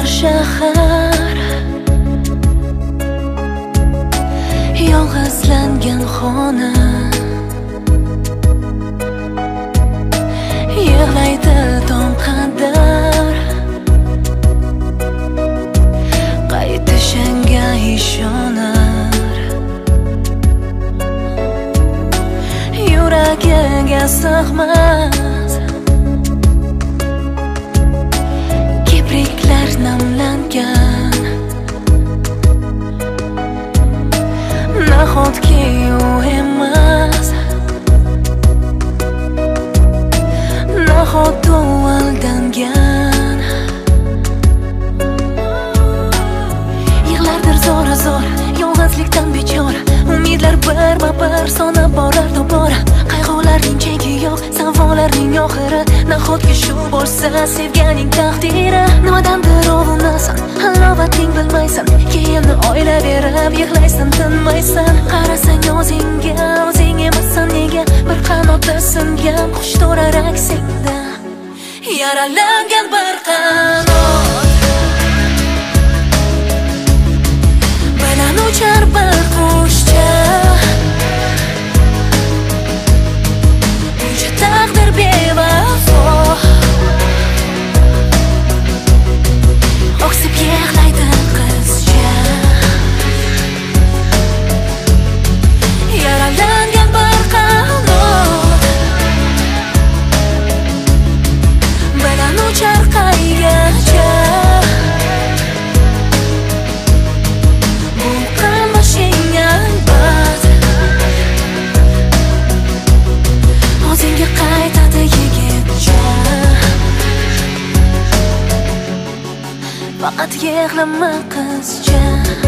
shahar, yolg'izlangan xona, yig'laydi tong qadar, qaytishanga ishonar, yuragiga sig'mas kipriklar namlangan. Nahotki u emas, nahot u aldangan. Yig'lardir zo'r yolg'izlikdan bechora, umidlar birma-bir sonab borar tobora. Qayg'ularning cheki yo'q, savollarning oxiri. Nahotki shu bo'lsa sevganing taqdiri? Nimadandir ovunasan, halovating bilmaysan, keyin o'ylayverib yig'laysan, tinmaysan. Qarasang o'zingga, o'zing emassan nega? Bir qanoti singan qush to'rar aksingda, yaralangan bir qanot bilan uchar bir qushcha. Buncha taqdir bevafo, o'ksib yig'laydi qizcha. Yaralangan bir qanot bilan uchar qaygacha. Bu qilmishing albat, o'zingga qaytadi yigitcha. Faqat yig'lama qizcha.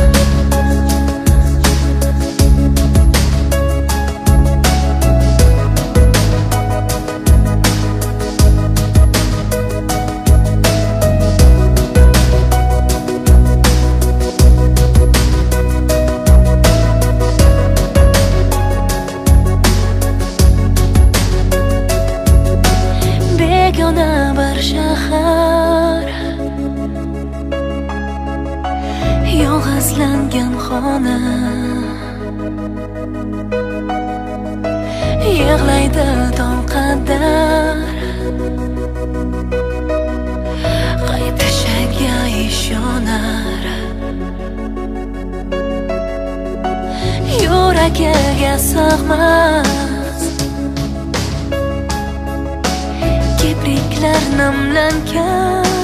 Begona bir shahar, yolg'izlangan xona, yig'laydi tong qadar, qaytishiga ishonar, yuragiga sig'mas kipriklar namlangan.